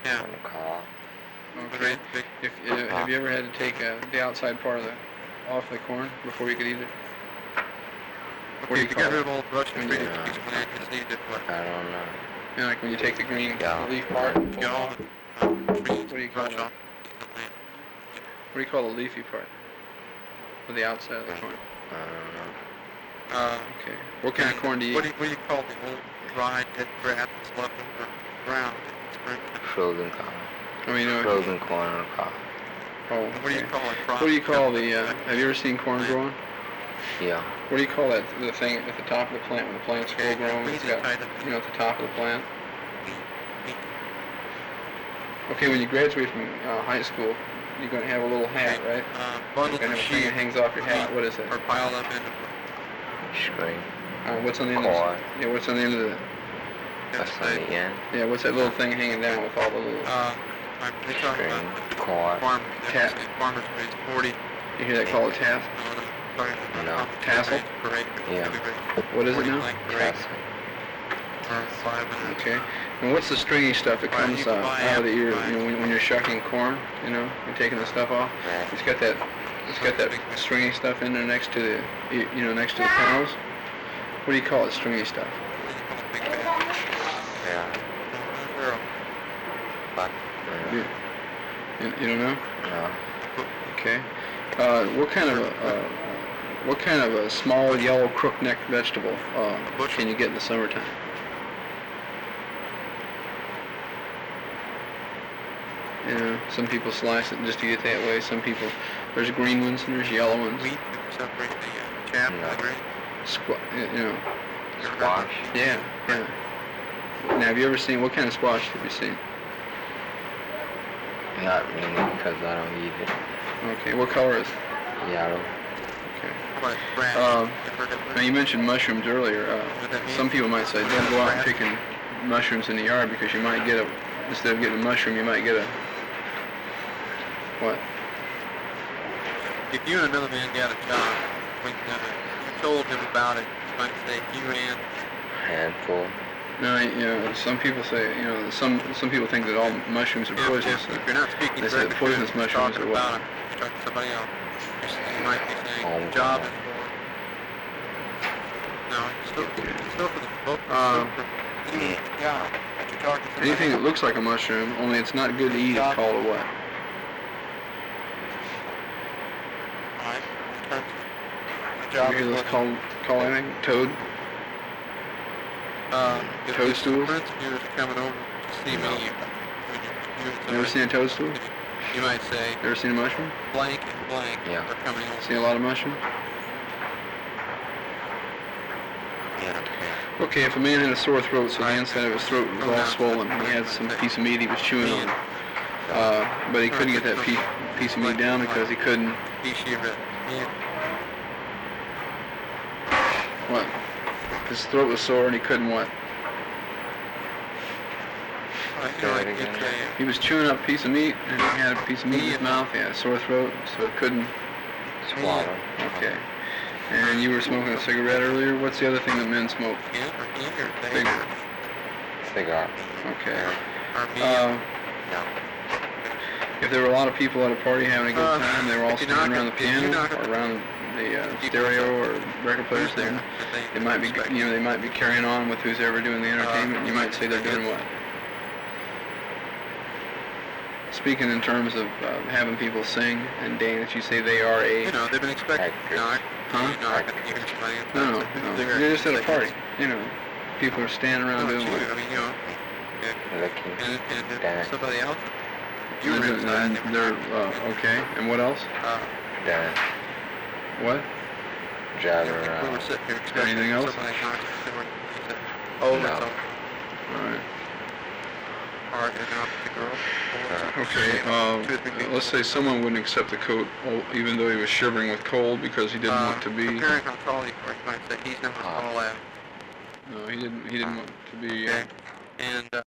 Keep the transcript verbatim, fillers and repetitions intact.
Yeah. On the car. Okay. If, uh, have you ever had to take uh, the outside part of the off the corn before you could eat it? What do Okay, you to call get rid it? of all the rust and When free you- the piece plant, just need to what? I don't know. You know, like when you take the green Yeah. leaf part, pull Get it all off. the uh, trees, What do you call brush that? off the plant. What do you call the leafy part? Or the outside of the corn? I don't know. Uh, Okay. What kind of and corn do you what eat? do you, what do you call the old dried dead grass that's left over ground in spring? Frozen corn. I mean, uh, Frozen corn on the car. oh, And what do you okay. call it? Crop? What do you call the, uh, have you ever seen corn growing? Yeah. What do you call that, the thing at the top of the plant, when the plant's full grown, it's got, you know, at the top of the plant? Okay, when you graduate from uh, high school, you're going to have a little hat, right? Uh, You're bundles going to of have a thing that sheep hangs off your hat. What is that? are piled up into String. Uh, what's on the end of Cord. the, yeah, what's on the end of the, That's on the end. yeah, what's that little thing hanging down with all the little, Uh, I'm they talk String. about Cord. farmers. Cat. Farmers raise forty. you hear that called a task? No, no, sorry, No. Tassel? Per acre. Yeah. What is it forty now? blank per acre. Tassel. Or five and a- Okay. And what's the stringy stuff that Buy- comes you uh, can buy out of the ear, apples, you know, when, when you're shucking corn, you know, you're taking the stuff off? Yeah. It's got that, it's got that stringy stuff in there next to the, you you know, next to the kernels. What do you call it, stringy stuff? Big bag. Yeah. Zero. But, You, you, you don't know? no. Okay. Uh, what kind of a, uh, what kind of a small yellow crook-necked vegetable uh, can you get in the summertime? You know, some people slice it just to get that way. Some people, there's green ones and there's yellow ones. Wheat to separate the uh, chaff from No. the grain. Squ- you know, Squash. yeah, yeah. Now, have you ever seen, what kind of squash have you seen? Not really, because I don't eat it. Okay, what color is it? Yellow. Okay. How about grass? Um, You heard of Now, you mentioned mushrooms earlier. Uh, What that means? some people might say, don't go out and picking mushrooms in the yard because you might get a, instead of getting a mushroom, you might get a, what? If you and another man got a job, when uh, you told him about it, you might say he ran. Handful. No, you know, some people say, you know, some some people think that all mushrooms are If, poisonous. if, if you're not speaking They say directly to poisonous him, you're mushrooms talking are what? about him, you're talking to somebody else. You're s- You might be saying Oh, the job God. is for. No, it's still, it's still for the both. Uh, for any job. But you're talking to somebody Anything that else. looks like a mushroom, only it's not good to eat, is called a what? Alright, in terms of the You job hear is those looking- called, call anything? Toad? Uh, if Toadstools? the Prince viewers are coming over to see me, you, when you're viewing Never somebody, seen a toadstool? you might say, Ever seen a mushroom? blank and blank Yeah. are coming over. Seen a lot of mushrooms? Yeah. Okay, if a man had a sore throat, so the inside of his throat was all swollen, he had some piece of meat he was chewing on, uh, but he couldn't get that piece, piece of meat down because he couldn't, He, she, read. Me, what? His throat was sore and he couldn't what? like, you know, like Say you'd it again. say, He was chewing up a piece of meat and he had a piece of meat in his mouth, he had a sore throat, so he couldn't, Swallow. okay. And you were smoking a cigarette earlier, what's the other thing that men smoke? him or he or they Big- or, Cigar. Okay. or me. Uh, No. if there were a lot of people at a party having a good Uh, time, they were all if you standing knock around the it- if you piano knock it- or around the uh, People stereo that- or record players, who's there? then that they they might be, expect. you know, they might be carrying on with who's ever doing the entertainment. Uh, You might say they're doing what? Speaking in terms of uh, having people sing and dance, you say they are a. You know, they've been expecting. Actors. Knock. Huh? You knock and you hear somebody else. No, no, It's a no. bigger- You're just at a it's party. You know, people are standing No, around it's doing you. what? I mean, you know, yeah. Looking. and, and if Dance. somebody else, you were And inside. then they're uh, okay. And what else? Uh, Dance. What? Driving we were around. sitting here expecting Anything else? somebody knocked at the door. He said, "Oh, No. it's all All right. hard and not the girl." Uh, Okay, uh, let's say someone wouldn't accept the coat, oh, even though he was shivering with cold because he didn't Uh, want to be. Preparing on call, you might say he's not on Uh, call out. No, he didn't. He didn't want to be. Uh, Okay. And uh,